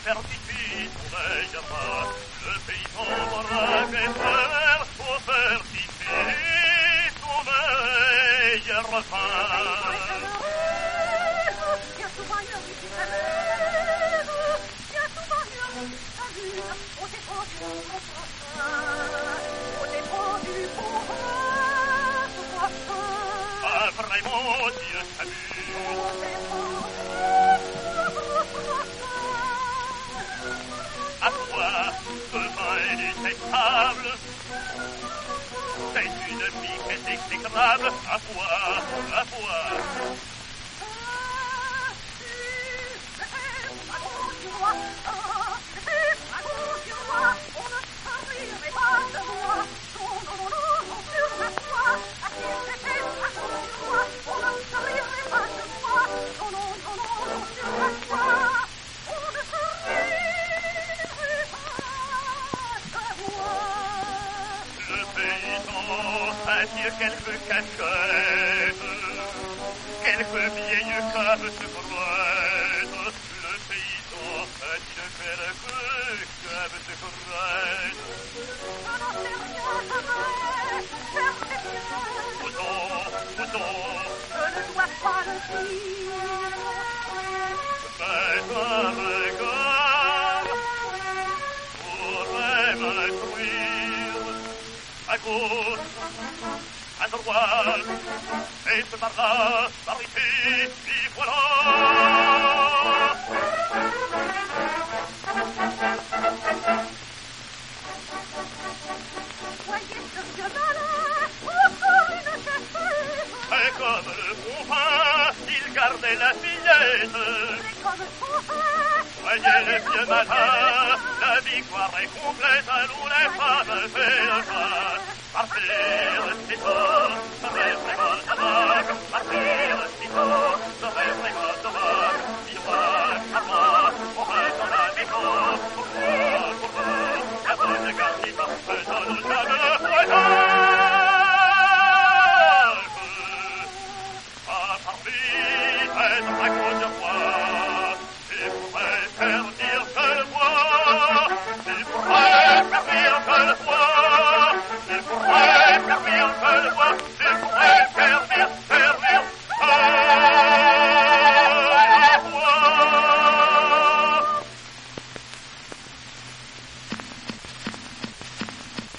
certitude on veillera. Le paysan aura fait faire pour certitude son meilleur refrain. Ah, vraiment, Dieu s'amuse. À toi, ce vin est détestable. C'est une piquette exécrable. À toi. Quelques cachettes, quelques vieilles caves se prêtent. Le paysan a-t-il quelques caves se prêtent? Mouton, je ne dois pas le dire. Faites un regard, pourrait m'instruire. À gauche, à droite, et ce par là, par ici, y voilà. Voyez ce vieux-là, encore une cassette. Et comme le bon pain, il gardait la fillette. Et comme son frère, Voyez le vieux matin, la victoire est complète, à nous les femmes fait le pas. Partir, c'est tout, serait vraiment dommage. Partir, c'est tout, serait vraiment dommage.